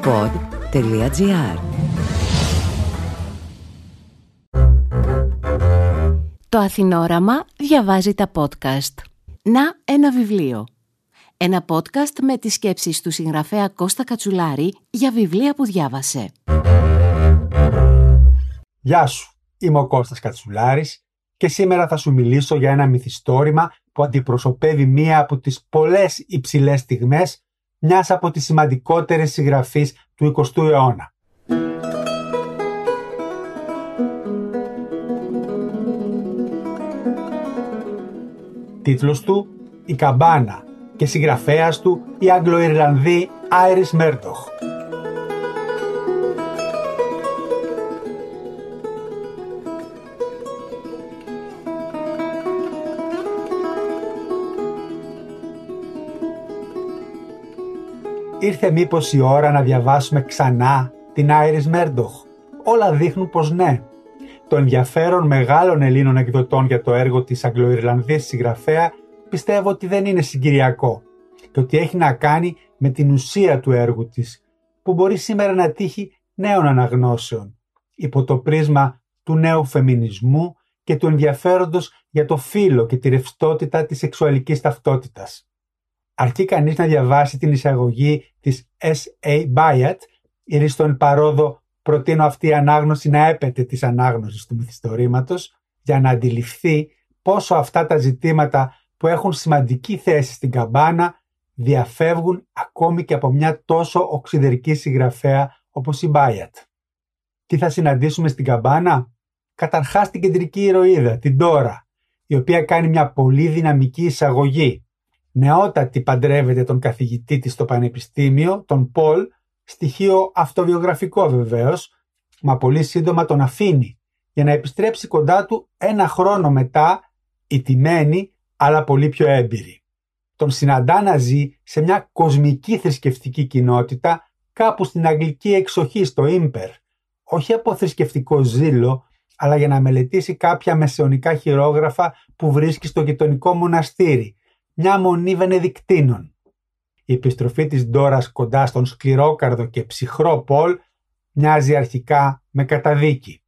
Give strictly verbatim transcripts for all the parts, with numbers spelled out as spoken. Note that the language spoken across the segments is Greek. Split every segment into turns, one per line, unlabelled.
pod τελεία gr. Το Αθηνόραμα διαβάζει τα podcast. Να ένα βιβλίο. Ένα podcast με τις σκέψεις του συγγραφέα Κώστα Κατσουλάρη για βιβλία που διάβασε.
Γεια σου, είμαι ο Κώστας Κατσουλάρης και σήμερα θα σου μιλήσω για ένα μυθιστόρημα που αντιπροσωπεύει μία από τις πολλές υψηλές στιγμές μιας από τις σημαντικότερες συγγραφείς του εικοστού αιώνα. Τίτλος του «Η Καμπάνα» και συγγραφέας του η Αγγλοϊρλανδή Άιρις Μέρντοχ. Ήρθε μήπως η ώρα να διαβάσουμε ξανά την Άιρις Μέρντοχ? Όλα δείχνουν πως ναι. Το ενδιαφέρον μεγάλων Ελλήνων εκδοτών για το έργο της Αγγλοϊρλανδής συγγραφέα πιστεύω ότι δεν είναι συγκυριακό και ότι έχει να κάνει με την ουσία του έργου της, που μπορεί σήμερα να τύχει νέων αναγνώσεων υπό το πρίσμα του νέου φεμινισμού και του ενδιαφέροντος για το φύλο και τη ρευστότητα της σεξουαλικής ταυτότητας. Αρκεί κανείς να διαβάσει την εισαγωγή της Ες Έι Byatt, ή στον παρόδο προτείνω αυτή η ανάγνωση να έπεται της ανάγνωσης του μυθιστορήματος, για να αντιληφθεί πόσο αυτά τα ζητήματα που έχουν σημαντική θέση στην καμπάνα διαφεύγουν ακόμη και από μια τόσο οξυδερκή συγγραφέα όπως η Byatt. Τι θα συναντήσουμε στην καμπάνα? Καταρχάς την κεντρική ηρωίδα, την Ντόρα, η οποία κάνει μια πολύ δυναμική εισαγωγή. Νεότατη παντρεύεται τον καθηγητή της στο πανεπιστήμιο, τον Πολ, στοιχείο αυτοβιογραφικό βεβαίως, μα πολύ σύντομα τον αφήνει για να επιστρέψει κοντά του ένα χρόνο μετά, ηττημένη αλλά πολύ πιο έμπειρη. Τον συναντά να ζει σε μια κοσμική θρησκευτική κοινότητα κάπου στην αγγλική εξοχή στο Ίμπερ, όχι από θρησκευτικό ζήλο, αλλά για να μελετήσει κάποια μεσαιωνικά χειρόγραφα που βρίσκει στο γειτονικό μοναστήρι, μια μονή Βενεδικτίνων. Η επιστροφή της Ντόρας κοντά στον σκληρόκαρδο και ψυχρό Πολ μοιάζει αρχικά με καταδίκη.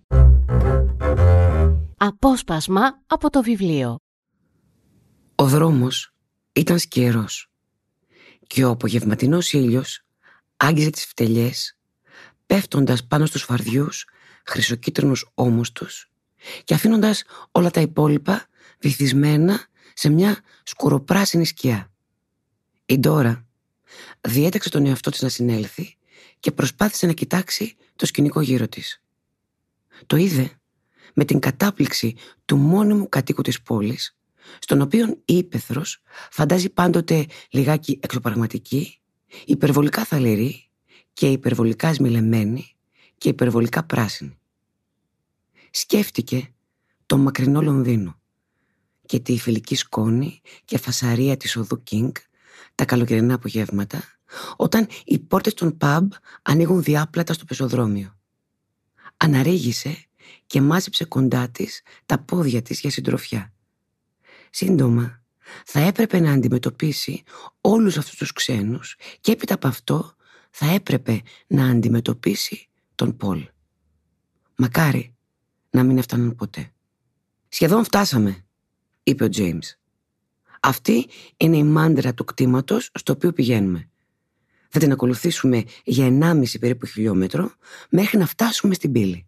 Απόσπασμα από το βιβλίο.
Ο δρόμος ήταν σκιερός και ο απογευματινός ήλιος άγγιζε τις φτελιές, πέφτοντας πάνω στους φαρδιούς χρυσοκίτρινους ώμους τους και αφήνοντας όλα τα υπόλοιπα βυθισμένα σε μια σκουροπράσινη σκιά. Η Ντόρα διέταξε τον εαυτό της να συνέλθει και προσπάθησε να κοιτάξει το σκηνικό γύρω της. Το είδε με την κατάπληξη του μόνιμου κατοίκου της πόλης, στον οποίον η ύπαιθρος φαντάζει πάντοτε λιγάκι εξωπραγματική, υπερβολικά θαληρή και υπερβολικά σμιλεμένη και υπερβολικά πράσινη. Σκέφτηκε το μακρινό Λονδίνο και τη φιλική σκόνη και φασαρία της οδού Κίνγκ τα καλοκαιρινά απογεύματα, όταν οι πόρτες των παμπ ανοίγουν διάπλατα στο πεζοδρόμιο. Αναρρίγησε και μάζεψε κοντά της τα πόδια της για συντροφιά. Σύντομα θα έπρεπε να αντιμετωπίσει όλους αυτούς τους ξένους και έπειτα από αυτό θα έπρεπε να αντιμετωπίσει τον Πολ. Μακάρι να μην έφταναν ποτέ. «Σχεδόν φτάσαμε», είπε ο Τζέιμς. «Αυτή είναι η μάντρα του κτήματος στο οποίο πηγαίνουμε. Θα την ακολουθήσουμε για ενάμιση περίπου χιλιόμετρο μέχρι να φτάσουμε στην πύλη».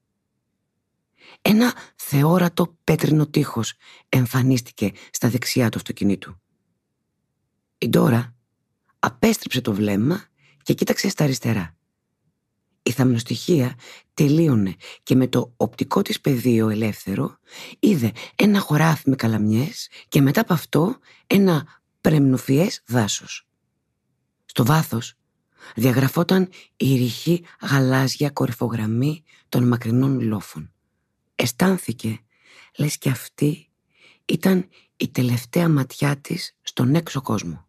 Ένα θεόρατο πέτρινο τείχος εμφανίστηκε στα δεξιά του αυτοκινήτου. Η Ντόρα απέστρεψε το βλέμμα και κοίταξε στα αριστερά. Η θαμνοστοιχεία τελείωνε και με το οπτικό της πεδίο ελεύθερο είδε ένα χωράφι με καλαμιές και μετά από αυτό ένα πρεμνουφιές δάσος. Στο βάθος διαγραφόταν η ρηχή γαλάζια κορυφογραμμή των μακρινών λόφων. Αισθάνθηκε λες και αυτή ήταν η τελευταία ματιά της στον έξω κόσμο.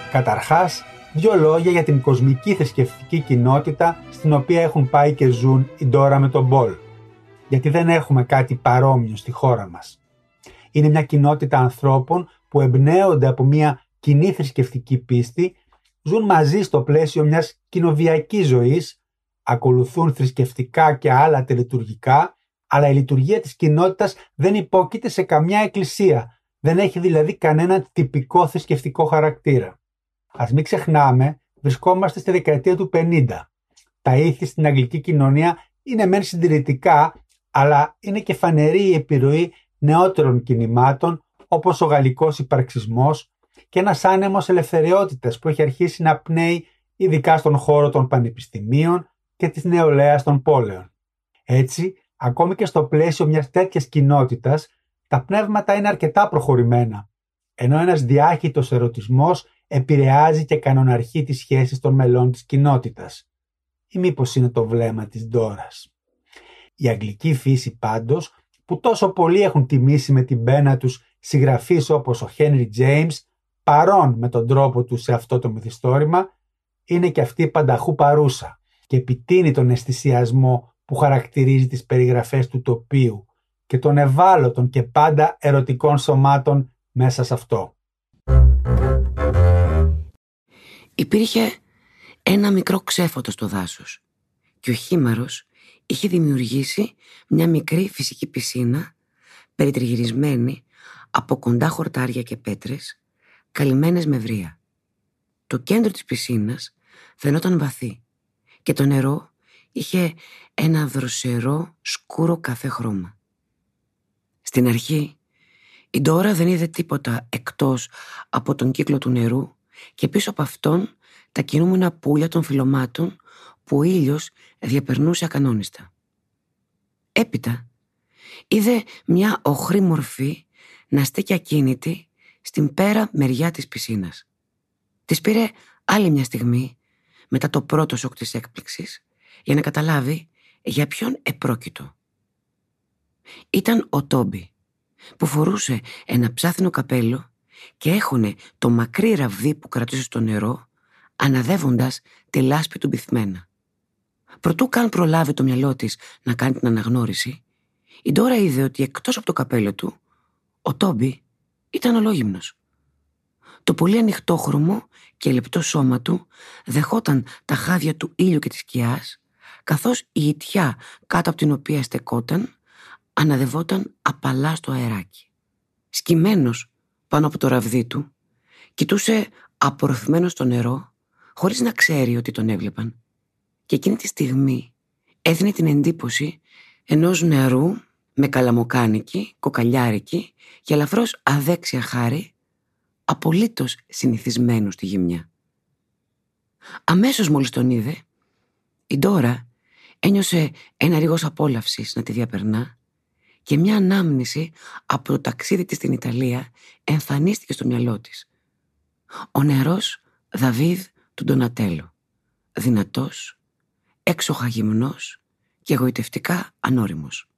Καταρχάς, δύο λόγια για την κοσμική θρησκευτική κοινότητα στην οποία έχουν πάει και ζουν η Ντόρα με τον Μπολ. Γιατί δεν έχουμε κάτι παρόμοιο στη χώρα μας. Είναι μια κοινότητα ανθρώπων που εμπνέονται από μια κοινή θρησκευτική πίστη, ζουν μαζί στο πλαίσιο μιας κοινοβιακής ζωής, ακολουθούν θρησκευτικά και άλλα τελετουργικά, αλλά η λειτουργία της κοινότητας δεν υπόκειται σε καμιά εκκλησία, δεν έχει δηλαδή κανένα τυπικό θρησκευτικό χαρακτήρα. Ας μην ξεχνάμε, βρισκόμαστε στη δεκαετία του πενήντα. Τα ήθη στην αγγλική κοινωνία είναι μεν συντηρητικά, αλλά είναι και φανερή η επιρροή νεότερων κινημάτων, όπως ο γαλλικός υπαρξισμός και ένας άνεμος ελευθεριότητας που έχει αρχίσει να πνέει ειδικά στον χώρο των πανεπιστημίων και της νεολαίας των πόλεων. Έτσι, ακόμη και στο πλαίσιο μιας τέτοιας κοινότητας, τα πνεύματα είναι αρκετά προχωρημένα, ενώ ένας διάχυτος ερωτισμός επηρεάζει και κανοναρχεί τις σχέσεις των μελών της κοινότητας. Ή μήπως είναι το βλέμμα της Ντόρας. Η αγγλική φύση πάντως, που τόσο πολλοί έχουν τιμήσει με την πένα τους συγγραφείς όπως ο Henry James, παρόν με τον τρόπο του σε αυτό το μυθιστόρημα, είναι και αυτή πανταχού παρούσα και επιτείνει τον αισθησιασμό που χαρακτηρίζει τις περιγραφές του τοπίου και των ευάλωτων και πάντα ερωτικών σωμάτων μέσα σε αυτό.
Υπήρχε ένα μικρό ξέφωτο στο δάσος και ο Χήμαρος είχε δημιουργήσει μια μικρή φυσική πισίνα περιτριγυρισμένη από κοντά χορτάρια και πέτρες καλυμμένες με βρύα. Το κέντρο της πισίνας φαινόταν βαθύ και το νερό είχε ένα δροσερό σκούρο καφέ χρώμα. Στην αρχή η Ντόρα δεν είδε τίποτα εκτός από τον κύκλο του νερού και πίσω από αυτόν τα κινούμενα πουλιά των φυλλωμάτων που ο ήλιος διαπερνούσε ακανόνιστα. Έπειτα είδε μια οχρή μορφή να στέκει ακίνητη στην πέρα μεριά της πισίνας. Της πήρε άλλη μια στιγμή μετά το πρώτο σοκ της έκπληξης για να καταλάβει για ποιον επρόκειτο. Ήταν ο Τόμπι που φορούσε ένα ψάθινο καπέλο και έχωνε το μακρύ ραβδί που κρατούσε στο νερό αναδεύοντας τη λάσπη του μπυθμένα. Προτού καν προλάβει το μυαλό της να κάνει την αναγνώριση, η Ντόρα είδε ότι εκτός από το καπέλο του, ο Τόμπι ήταν ολόγυμνος. Το πολύ ανοιχτόχρωμο και λεπτό σώμα του δεχόταν τα χάδια του ήλιου και της σκιάς, καθώς η ιτιά κάτω από την οποία στεκόταν αναδευόταν απαλά στο αεράκι. Σκυμμένος πάνω από το ραβδί του, κοιτούσε απορροφημένο στο νερό, χωρίς να ξέρει ότι τον έβλεπαν. Και εκείνη τη στιγμή έδινε την εντύπωση ενός νεαρού με καλαμοκάνικη, κοκαλιάρικη και ελαφρώς αδέξια χάρη, απολύτως συνηθισμένου στη γυμνιά. Αμέσως μόλις τον είδε, η Ντόρα ένιωσε ένα ρίγος απόλαυσης να τη διαπερνά και μια ανάμνηση από το ταξίδι της στην Ιταλία εμφανίστηκε στο μυαλό της. Ο νεαρός Δαβίδ του Ντονατέλο, δυνατός, έξοχα γυμνός και εγωιτευτικά ανώριμος.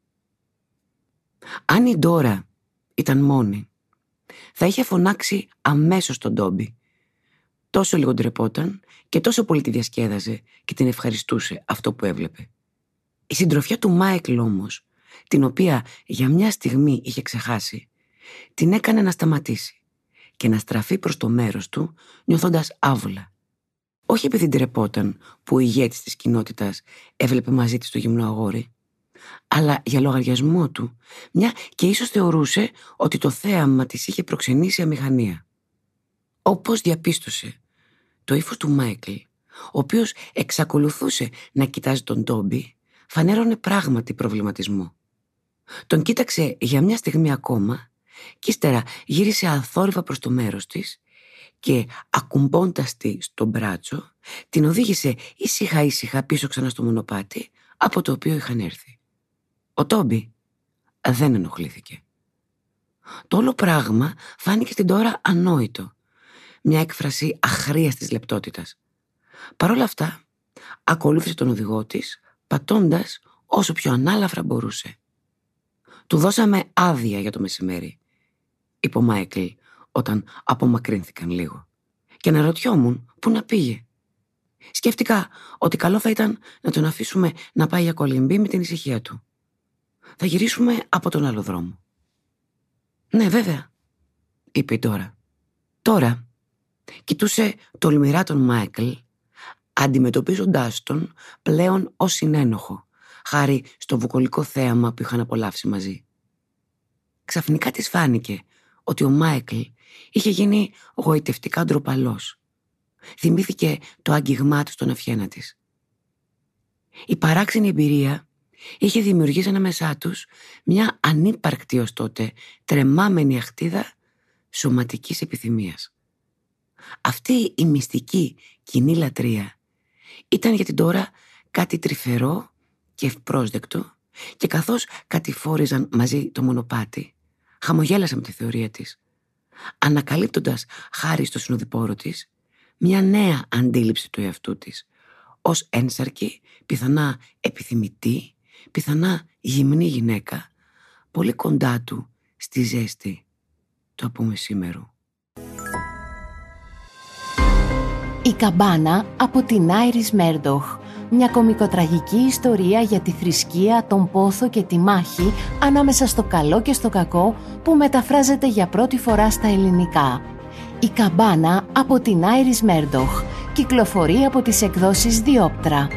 Αν η Ντόρα ήταν μόνη, θα είχε φωνάξει αμέσως τον Τόμπι. Τόσο λίγο ντρεπόταν και τόσο πολύ τη διασκέδαζε και την ευχαριστούσε αυτό που έβλεπε. Η συντροφιά του Μάικλ όμως, την οποία για μια στιγμή είχε ξεχάσει, την έκανε να σταματήσει και να στραφεί προς το μέρος του νιώθοντας άβολα. Όχι επειδή ντρεπόταν που ο ηγέτης της κοινότητας έβλεπε μαζί της το γυμνό αγόρι, αλλά για λογαριασμό του, μια και ίσως θεωρούσε ότι το θέαμα της είχε προξενήσει αμηχανία. Όπως διαπίστωσε, το ύφος του Μάικλ, ο οποίος εξακολουθούσε να κοιτάζει τον Τόμπι, φανέρωνε πράγματι προβληματισμό. Τον κοίταξε για μια στιγμή ακόμα και ύστερα γύρισε αθόρυβα προς το μέρος της και ακουμπώντας τη στο μπράτσο, την οδήγησε ήσυχα ήσυχα πίσω ξανά στο μονοπάτι από το οποίο είχαν έρθει. Ο Τόμπι δεν ενοχλήθηκε. Το όλο πράγμα φάνηκε στην Ντόρα ανόητο, μια έκφραση αχρίαστης λεπτότητας. Παρ' όλα αυτά, ακολούθησε τον οδηγό της, πατώντας όσο πιο ανάλαφρα μπορούσε. «Του δώσαμε άδεια για το μεσημέρι», είπε ο Μάικλ όταν απομακρύνθηκαν λίγο. και αναρωτιόμουν πού να πήγε. Σκέφτηκα ότι καλό θα ήταν να τον αφήσουμε να πάει για κολυμπή με την ησυχία του. Θα γυρίσουμε από τον άλλο δρόμο. «Ναι, βέβαια», είπε η Ντόρα. Τώρα κοιτούσε τολμηρά τον Μάικλ, αντιμετωπίζοντάς τον πλέον ως συνένοχο, χάρη στο βουκολικό θέαμα που είχαν απολαύσει μαζί. Ξαφνικά της φάνηκε ότι ο Μάικλ είχε γίνει γοητευτικά ντροπαλός. Θυμήθηκε το άγγιγμά του στον αυχένα της. Η παράξενη εμπειρία είχε δημιουργήσει ανάμεσά τους μια ανύπαρκτη ως τότε τρεμάμενη αχτίδα σωματικής επιθυμίας. Αυτή η μυστική κοινή λατρεία ήταν για την Ντόρα κάτι τρυφερό και ευπρόσδεκτο, και καθώς κατηφόριζαν μαζί το μονοπάτι, χαμογέλασε με τη θεωρία της, ανακαλύπτοντας χάρη στο συνοδοιπόρο της μια νέα αντίληψη του εαυτού της ως ένσαρκη, πιθανά επιθυμητή, πιθανά γυμνή γυναίκα, πολύ κοντά του στη ζέστη του απομεσήμερου.
Η καμπάνα από την Άιρις Μέρντοχ. Μια κωμικοτραγική ιστορία για τη θρησκεία, τον πόθο και τη μάχη ανάμεσα στο καλό και στο κακό, που μεταφράζεται για πρώτη φορά στα ελληνικά. Η καμπάνα από την Άιρις Μέρντοχ. Κυκλοφορεί από τις εκδόσεις Διόπτρα.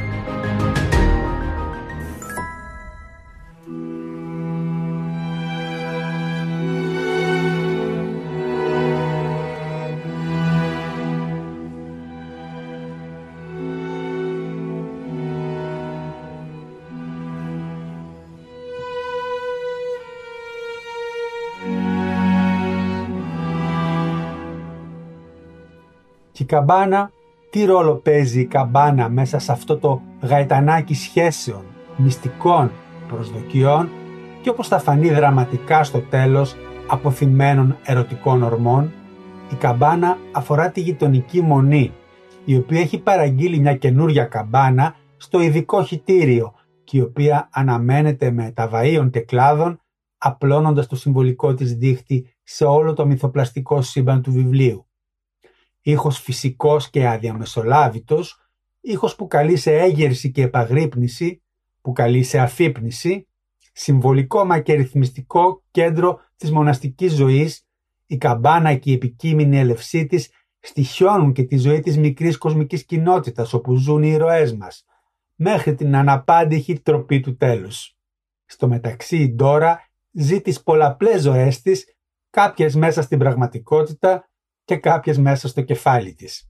Και η καμπάνα, τι ρόλο παίζει η καμπάνα μέσα σε αυτό το γαϊτανάκι σχέσεων, μυστικών, προσδοκιών και, όπως θα φανεί δραματικά στο τέλος, αποθυμένων ερωτικών ορμών? Η καμπάνα αφορά τη γειτονική Μονή, η οποία έχει παραγγείλει μια καινούρια καμπάνα στο ειδικό χυτήριο και η οποία αναμένεται με ταβαΐων και κλάδων, απλώνοντας το συμβολικό της δίχτυ σε όλο το μυθοπλαστικό σύμπαν του βιβλίου. Ήχος φυσικός και αδιαμεσολάβητος, ήχος που καλεί σε έγερση και επαγρύπνηση, που καλεί σε αφύπνιση, συμβολικό μα και ρυθμιστικό κέντρο της μοναστικής ζωής, η καμπάνα και η επικείμενη έλευσή της στοιχιώνουν και τη ζωή της μικρής κοσμικής κοινότητας όπου ζουν οι ήρωές μας, μέχρι την αναπάντηχη τροπή του τέλους. Στο μεταξύ η Ντόρα ζει τις πολλαπλές ζωές της, κάποιες μέσα στην πραγματικότητα και κάποιες μέσα στο κεφάλι της.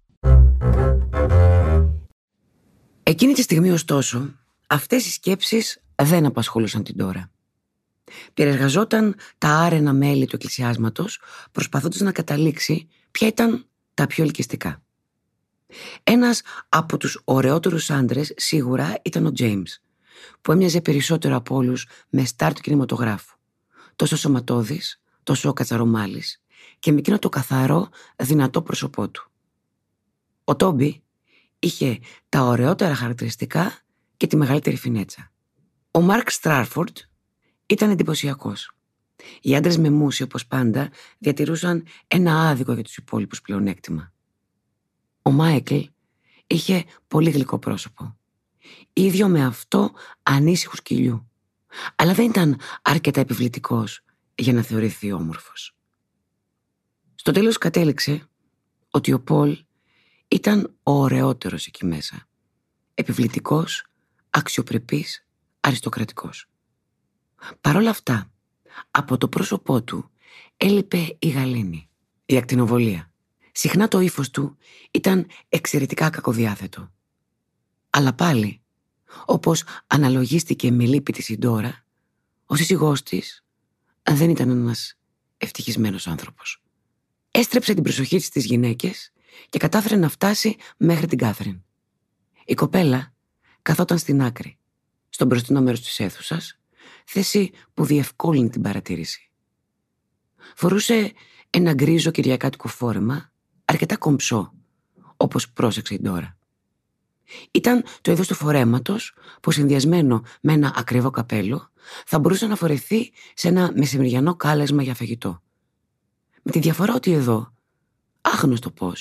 Εκείνη τη στιγμή, ωστόσο, αυτές οι σκέψεις δεν απασχολούσαν την Ντόρα. Περιεργαζόταν τα άρενα μέλη του εκκλησιάσματος, προσπαθώντας να καταλήξει ποια ήταν τα πιο ελκυστικά. Ένας από τους ωραιότερους άντρες σίγουρα ήταν ο Τζέιμς, που έμοιαζε περισσότερο από όλους με στάρ του κινηματογράφου. Τόσο σωματώδης, τόσο κατσαρομάλης και με εκείνο το καθαρό, δυνατό πρόσωπό του. Ο Τόμπι είχε τα ωραιότερα χαρακτηριστικά και τη μεγαλύτερη φινέτσα. Ο Μάρκ Στράρφορντ ήταν εντυπωσιακός. Οι άντρες με μούση, όπως πάντα, διατηρούσαν ένα άδικο για τους υπόλοιπους πλεονέκτημα. Ο Μάικλ είχε πολύ γλυκό πρόσωπο, ίδιο με αυτό ανήσυχου σκυλιού, αλλά δεν ήταν αρκετά επιβλητικός για να θεωρηθεί όμορφος. Στο τέλος κατέληξε ότι ο Πολ ήταν ο ωραιότερος εκεί μέσα, επιβλητικός, αξιοπρεπής, αριστοκρατικός. Παρ' όλα αυτά, από το πρόσωπό του έλειπε η γαλήνη, η ακτινοβολία. Συχνά το ύφος του ήταν εξαιρετικά κακοδιάθετο. Αλλά πάλι, όπως αναλογίστηκε με λύπη της η Ντόρα, ο σύζυγός της δεν ήταν ένας ευτυχισμένος άνθρωπος. Έστρεψε την προσοχή της στις γυναίκες και κατάφερε να φτάσει μέχρι την Κάθριν. Η κοπέλα καθόταν στην άκρη, στο μπροστινό μέρος της αίθουσας, θέση που διευκόλυνε την παρατήρηση. Φορούσε ένα γκρίζο κυριακάτικο φόρεμα, αρκετά κομψό, όπως πρόσεξε η Ντόρα. Ήταν το είδος του φορέματος που, συνδυασμένο με ένα ακριβό καπέλο, θα μπορούσε να φορεθεί σε ένα μεσημεριανό κάλεσμα για φαγητό. Με τη διαφορά ότι εδώ, άγνωστο πώς,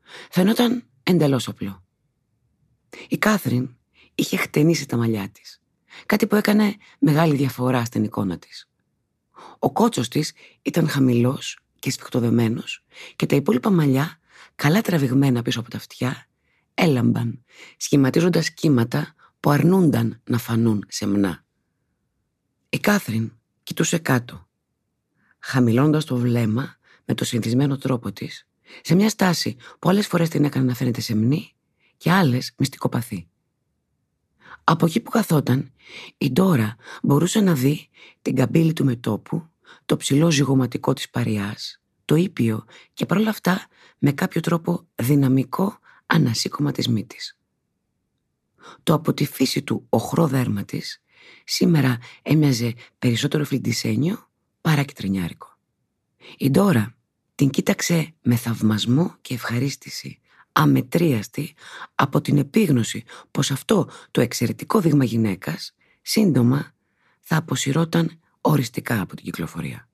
φαινόταν εντελώς απλό. Η Κάθριν είχε χτενίσει τα μαλλιά της, κάτι που έκανε μεγάλη διαφορά στην εικόνα της. Ο κότσος της ήταν χαμηλός και σφιχτοδεμένος και τα υπόλοιπα μαλλιά, καλά τραβηγμένα πίσω από τα αυτιά, έλαμπαν, σχηματίζοντας κύματα που αρνούνταν να φανούν σεμνά. Η Κάθριν κοιτούσε κάτω, χαμηλώντας το βλέμμα με το συνηθισμένο τρόπο της, σε μια στάση που άλλες φορές την έκανε να φαίνεται σεμνή και άλλες μυστικοπαθή. Από εκεί που καθόταν, η Ντόρα μπορούσε να δει την καμπύλη του μετώπου, το ψηλό ζυγωματικό της παριάς, το ήπιο και παρόλα αυτά με κάποιο τρόπο δυναμικό ανασήκωμα της μύτης. Το από τη φύση του οχρό δέρμα της σήμερα έμοιαζε περισσότερο φλιντισένιο παρά κυτρινιάρικο. Η Ντόρα την κοίταξε με θαυμασμό και ευχαρίστηση, αμετρίαστη από την επίγνωση πως αυτό το εξαιρετικό δείγμα γυναίκας σύντομα θα αποσυρώταν οριστικά από την κυκλοφορία.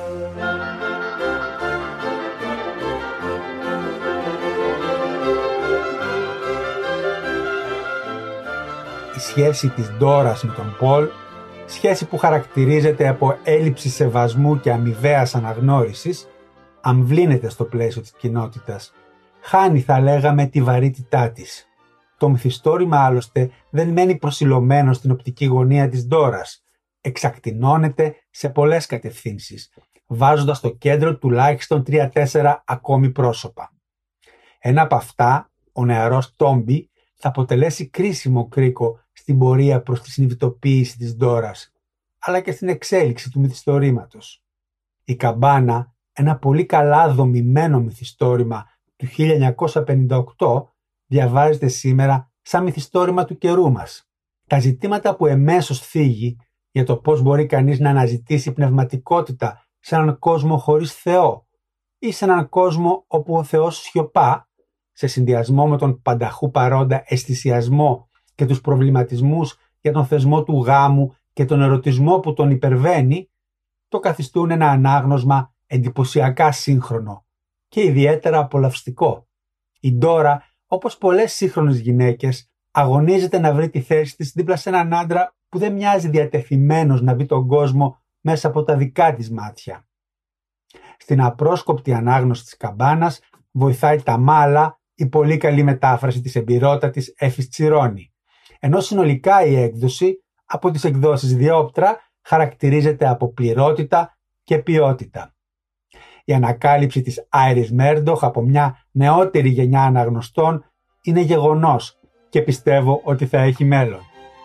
Η σχέση της Ντόρας με τον Πολ, σχέση που χαρακτηρίζεται από έλλειψη σεβασμού και αμοιβαίας αναγνώρισης, αμβλύνεται στο πλαίσιο της κοινότητας. Χάνει, θα λέγαμε, τη βαρύτητά της. Το μυθιστόρημα άλλωστε δεν μένει προσιλωμένο στην οπτική γωνία της Ντόρας. Εξακτηνώνεται σε πολλές κατευθύνσεις, βάζοντας στο κέντρο τουλάχιστον τρία-τέσσερα ακόμη πρόσωπα. Ένα από αυτά, ο νεαρός Τόμπι, θα αποτελέσει κρίσιμο κρίκο στην πορεία προς τη συνειδητοποίηση της Ντόρας, αλλά και στην εξέλιξη του μυθιστορήματος. Η Καμπάνα, ένα πολύ καλά δομημένο μυθιστόρημα του χίλια εννιακόσια πενήντα οκτώ, διαβάζεται σήμερα σαν μυθιστόρημα του καιρού μας. Τα ζητήματα που εμέσως θίγει για το πώς μπορεί κανείς να αναζητήσει πνευματικότητα σε έναν κόσμο χωρίς Θεό ή σε έναν κόσμο όπου ο Θεός σιωπά, σε συνδυασμό με τον πανταχού παρόντα αισθησιασμό και τους προβληματισμούς για τον θεσμό του γάμου και τον ερωτισμό που τον υπερβαίνει, το καθιστούν ένα ανάγνωσμα εντυπωσιακά σύγχρονο και ιδιαίτερα απολαυστικό. Η Ντόρα, όπως πολλές σύγχρονες γυναίκες, αγωνίζεται να βρει τη θέση της δίπλα σε έναν άντρα που δεν μοιάζει διατεθειμένος να δει τον κόσμο μέσα από τα δικά της μάτια. Στην απρόσκοπτη ανάγνωση της Καμπάνας βοηθάει τα μάλα η πολύ καλή μετάφραση της εμπειρότατης Έφης Τσιρόνη, ενώ συνολικά η έκδοση από τις εκδόσεις Διόπτρα χαρακτηρίζεται από πληρότητα και ποιότητα. Η ανακάλυψη της Άιρις Μέρντοχ από μια νεότερη γενιά αναγνωστών είναι γεγονός και πιστεύω ότι θα έχει μέλλον.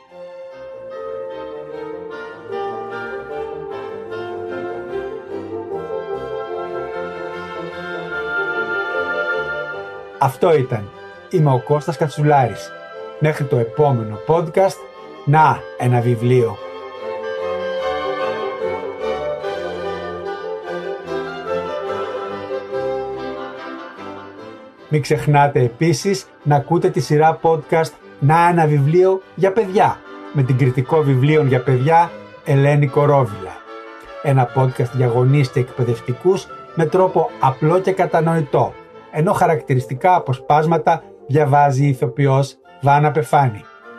Αυτό ήταν. Είμαι ο Κώστας Κατσουλάρης. Μέχρι το επόμενο podcast, να ένα βιβλίο. Μην ξεχνάτε επίσης να ακούτε τη σειρά podcast «Να ένα βιβλίο για παιδιά» με την κριτικό βιβλίων για παιδιά Ελένη Κορόβιλα. Ένα podcast για γονείς και εκπαιδευτικούς με τρόπο απλό και κατανοητό, ενώ χαρακτηριστικά αποσπάσματα διαβάζει η ηθοποιός Βάνα Πεφάνη.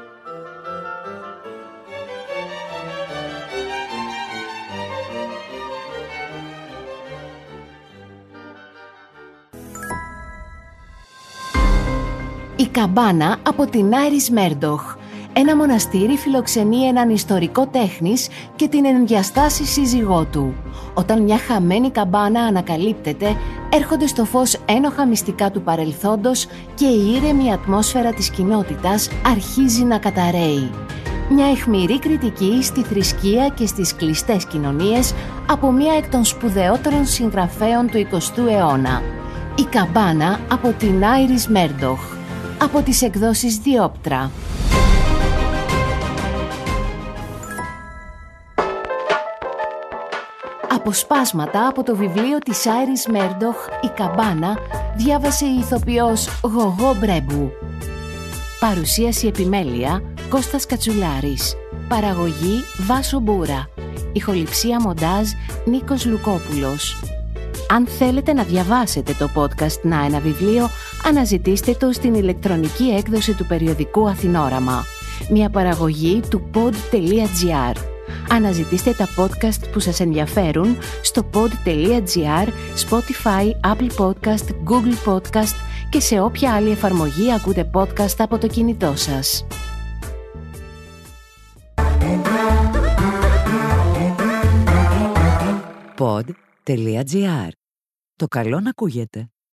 Η Καμπάνα από την Άιρις Μέρντοχ. Ένα μοναστήρι φιλοξενεί έναν ιστορικό τέχνης και την ενδιαστάση σύζυγό του. Όταν μια χαμένη καμπάνα ανακαλύπτεται, έρχονται στο φως ένοχα μυστικά του παρελθόντος και η ήρεμη ατμόσφαιρα της κοινότητας αρχίζει να καταρρέει. Μια αιχμηρή κριτική στη θρησκεία και στις κλειστές κοινωνίες από μια εκ των σπουδαιότερων συγγραφέων του εικοστού αιώνα. Η Καμπάνα από την Άιρις Μέρντοχ. Από τις εκδόσεις Διόπτρα. Αποσπάσματα από το βιβλίο της Άιρις Μέρντοχ «Η Καμπάνα» διάβασε η ηθοποιός Γογό Μπρέμπου. Παρουσίαση επιμέλεια Κώστας Κατσουλάρης. Παραγωγή Βάσο Μπούρα. Ηχοληψία μοντάζ Νίκος Λουκόπουλος. Αν θέλετε να διαβάσετε το podcast «Να ένα βιβλίο», αναζητήστε το στην ηλεκτρονική έκδοση του περιοδικού Αθηνόραμα. Μια παραγωγή του pod.gr. Αναζητήστε τα podcast που σας ενδιαφέρουν στο pod.gr, Spotify, Apple Podcast, Google Podcast και σε όποια άλλη εφαρμογή ακούτε podcast από το κινητό σας.
pod.gr. Το καλό να ακούγεται.